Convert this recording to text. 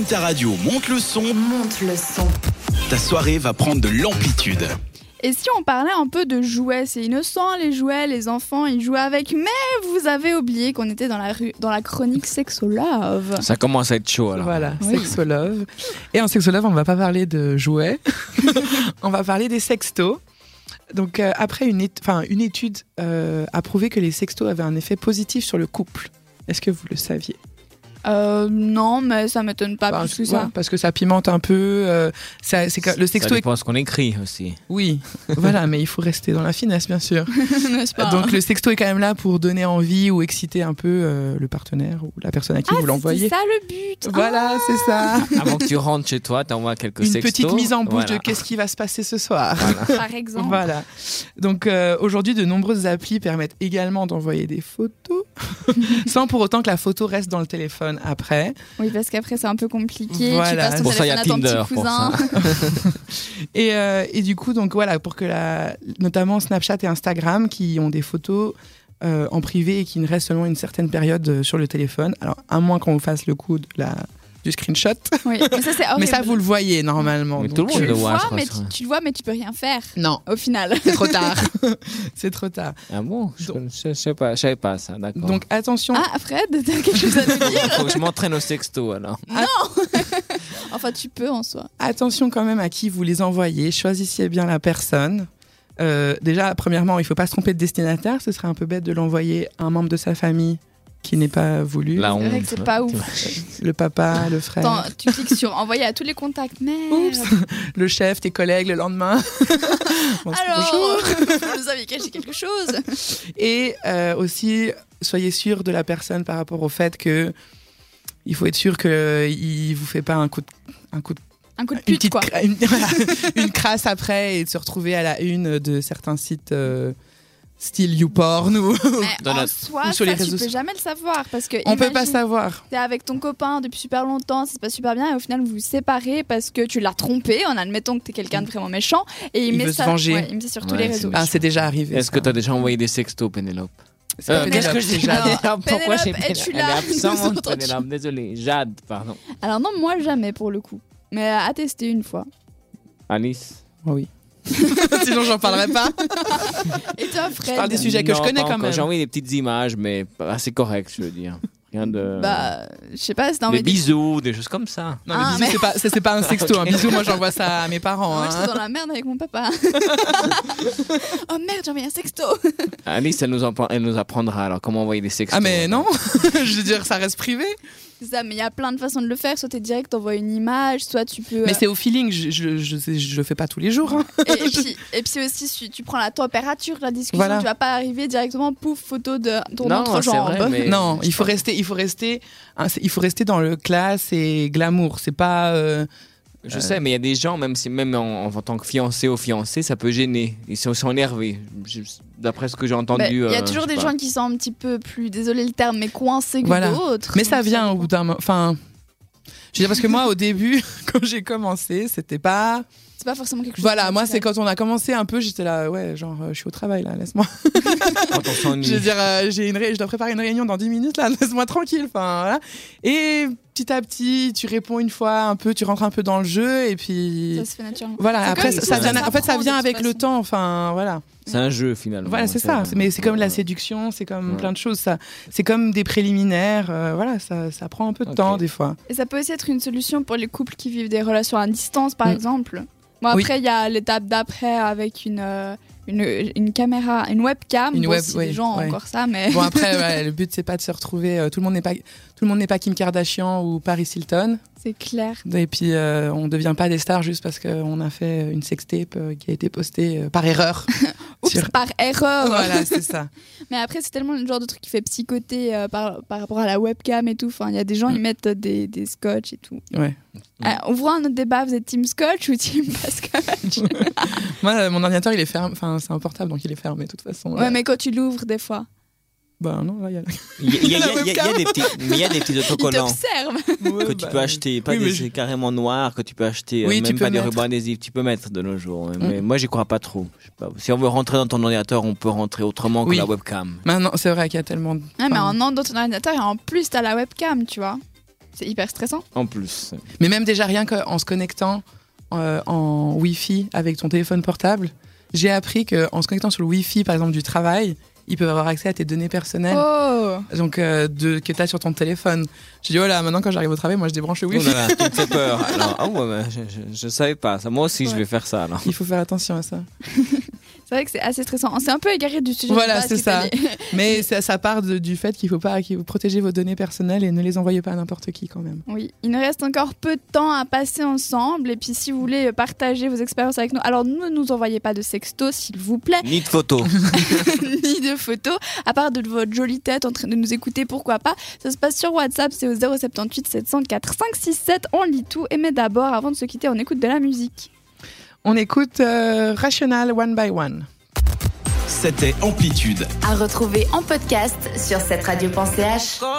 Allume ta radio, monte le son. Monte le son. Ta soirée va prendre de l'amplitude. Et si on parlait un peu de jouets, c'est innocent les jouets, les enfants ils jouent avec, mais vous avez oublié qu'on était dans la chronique Sexolove. Ça commence à être chaud alors. Voilà, Oui. Sexolove. Et en Sexolove, on ne va pas parler de jouets, on va parler des sextos. Donc après une étude a prouvé que les sextos avaient un effet positif sur le couple. Est-ce que vous le saviez ? Non, mais ça m'étonne pas plus que ça. Ouais, parce que ça pimente un peu. Le Ça sexto dépend de ce qu'on écrit aussi. Oui, voilà, mais il faut rester dans la finesse, bien sûr. N'est-ce pas ? Donc le sexto est quand même là pour donner envie ou exciter un peu le partenaire ou la personne à qui vous l'envoyez. C'est ça le but. Voilà, c'est ça. Avant que tu rentres chez toi, t'envoies quelques Une sextos. petite mise en bouche Voilà. de qu'est-ce qui va se passer ce soir. Par exemple. Voilà. Donc aujourd'hui, de nombreuses applis permettent également d'envoyer des photos, sans pour autant que la photo reste dans le téléphone après. Oui, parce qu'après c'est un peu compliqué. Voilà. Tu passes ton Pour ça, il y a téléphone à ton Tinder, petit pour cousin. Et du coup, donc voilà, pour que notamment Snapchat et Instagram qui ont des photos en privé et qui ne restent seulement une certaine période sur le téléphone. Alors, à moins qu'on vous fasse le coup du screenshot. Oui, mais ça c'est horrible. Mais ça, vous le voyez normalement. Mais donc, tout le monde Tu le le voit, vois, je crois, mais ça. tu le vois, mais tu peux rien faire. Non, Au final. c'est trop tard. C'est trop tard. Ah bon, je savais pas ça, d'accord. Donc attention. Ah, Fred, t'as quelque chose à nous dire ? Faut que je m'entraîne au sexto alors. Enfin, tu peux en soi. Attention quand même à qui vous les envoyez. Choisissez bien la personne. Déjà, premièrement, il ne faut pas se tromper de destinataire. Ce serait un peu bête de l'envoyer à un membre de sa famille qui n'est pas voulu. La C'est vrai honte. que c'est pas ouf. Le papa, le frère, Attends, tu cliques sur envoyer à tous les contacts. Merde. Oups. Le chef, tes collègues le lendemain. Bon, c'est Alors, bonjour. vous avez caché quelque chose. Et aussi, soyez sûr de la personne par rapport au fait que il faut être sûr qu'il ne vous fait pas un coup de Un coup de une pute, petite quoi. voilà, une crasse après et de se retrouver à la une de certains sites style YouPorn ou Mais Dans en la- soi, ou sur les ça, tu réseaux peux sociaux. jamais le savoir. Parce que on peut pas imagine, savoir. t'es avec ton copain depuis super longtemps, ça se passe super bien, et au final, vous vous séparez parce que tu l'as trompé, en admettant que t'es quelqu'un de vraiment méchant, et Il met veut ça, se venger. ouais, il met ça sur tous Ouais, les c'est réseaux. méchant. Ah, c'est déjà arrivé. Est-ce que tu as déjà envoyé des sextos, Pénélope Qu'est-ce que je dis Alors, Pourquoi j'ai Pénélope, es-tu Elle là est absente, Nous autres, Pénélope, désolé. Jade, pardon. Alors non, moi jamais pour le coup. Mais à tester une fois. Alice. Oh oui. Sinon, j'en parlerai pas. Et toi, Fred Je parle des sujets que je Non, connais pas quand encore. même. J'ai envoyé des petites images, mais assez correctes, je veux dire. Rien de. Bah, je sais pas si t'as des envie de... bisous, des choses comme ça. Non, Ah, mais bisous, c'est pas un sexto. Un bisou, moi, j'envoie ça à mes parents. Moi, hein. j'étais dans la merde avec mon papa. Oh merde, j'ai envoyé un sexto. Alice, elle nous apprendra. Alors, comment envoyer des sextos Ah, mais non. Je veux dire, ça reste privé. C'est ça, mais il y a plein de façons de le faire. Soit t'es direct, t'envoies une image, soit tu peux... Mais c'est au feeling. Je le fais pas tous les jours. Hein. Et puis aussi, tu prends la température de la discussion. Voilà. Tu vas pas arriver directement, pouf, photo de ton Non, autre c'est jambe. vrai, mais- Non, je il faut rester dans le classe et glamour. C'est pas. Je sais, mais il y a des gens, même en tant que fiancé ou fiancé, ça peut gêner. Ils sont énervés. D'après ce que j'ai entendu. Il y a toujours je sais des pas. gens qui sont un petit peu plus, désolé le terme, mais coincés que Voilà. d'autres. Mais ça Donc, vient au dépend. bout d'un moment. Enfin, je veux dire parce que moi, au début, quand j'ai commencé, c'était pas. C'est pas forcément quelque chose. Voilà, de moi, c'est naturel. quand on a commencé un peu, j'étais là, ouais, genre, je suis au travail là, laisse-moi. Quand on s'ennuie. Je veux dire, je dois préparer une réunion dans 10 minutes là, laisse-moi tranquille. Enfin, voilà. Et petit à petit, tu réponds une fois un peu, tu rentres un peu dans le jeu et puis. Ça se fait naturellement. Voilà, C'est après, comme ça tout, vient, ça en fait, ça s'apprend vient de avec toute le façon. temps, enfin, voilà. C'est un jeu finalement. Voilà, c'est ça. Mais c'est comme la séduction, c'est comme plein de choses. Ça, c'est comme des préliminaires. Voilà, ça prend un peu de Ok. temps des fois. Et ça peut aussi être une solution pour les couples qui vivent des relations à distance, par Mm. exemple. Bon, Oui. après, il y a l'étape d'après avec une caméra, une webcam. Une Bon, web- si oui, les gens ont ouais. encore ça, mais... Bon après, ouais, le but c'est pas de se retrouver. Tout le monde n'est pas Kim Kardashian ou Paris Hilton. c'est clair. Et puis on devient pas des stars juste parce qu'on a fait une sextape qui a été postée par erreur. Oups, Sur- par erreur. Voilà, c'est ça. Mais après, c'est tellement le genre de truc qui fait psychoter par rapport à la webcam et tout. Enfin, il y a des gens, ils mettent des scotch et tout. Ouais. On voit un autre débat, vous êtes team scotch ou team pas scotch? Moi, mon ordinateur il est fermé. Enfin, c'est un portable donc il est fermé de toute façon. Ouais, mais quand tu l'ouvres, des fois, Bah non, là il y a. Il y a La des petits, mais il y a des petits ils autocollants t'observent. que tu peux acheter, pas oui, mais des carrément noirs, que tu peux acheter, Oui, tu même peux pas des mettre. rubans adhésifs, tu peux mettre de nos jours. Ouais. Mais moi, j'y crois pas trop. Je sais pas. Si on veut rentrer dans ton ordinateur, on peut rentrer autrement que Oui. la webcam. Maintenant, c'est vrai qu'il y a tellement. Ouais, mais en dans ton ordinateur et en plus, t'as la webcam, tu vois. C'est hyper stressant. En plus. Mais même déjà rien qu'en se connectant en Wi-Fi avec ton téléphone portable, j'ai appris qu'en se connectant sur le Wi-Fi, par exemple, du travail, ils peuvent avoir accès à tes données personnelles donc, que tu as sur ton téléphone. J'ai dit, voilà, maintenant quand j'arrive au travail, moi je débranche le Wi-Fi. Oh là là, tu me fais peur. Alors, je savais pas. Ça, moi aussi, je vais faire ça. Alors. Il faut faire attention à ça. C'est vrai que c'est assez stressant. On s'est un peu égaré du sujet. Voilà, c'est ça. Mais ça part du fait qu'il faut protéger vos données personnelles et ne les envoyez pas à n'importe qui quand même. Oui, il nous reste encore peu de temps à passer ensemble. Et puis si vous voulez partager vos expériences avec nous, alors ne nous envoyez pas de sexto, s'il vous plaît. Ni de photos. Ni de photos. À part de votre jolie tête en train de nous écouter, pourquoi pas. Ça se passe sur WhatsApp, c'est au 078 704 567. On lit tout. Mais d'abord, avant de se quitter, on écoute de la musique. On écoute Rational One by One. C'était Amplitude. À retrouver en podcast sur 7radio.ch.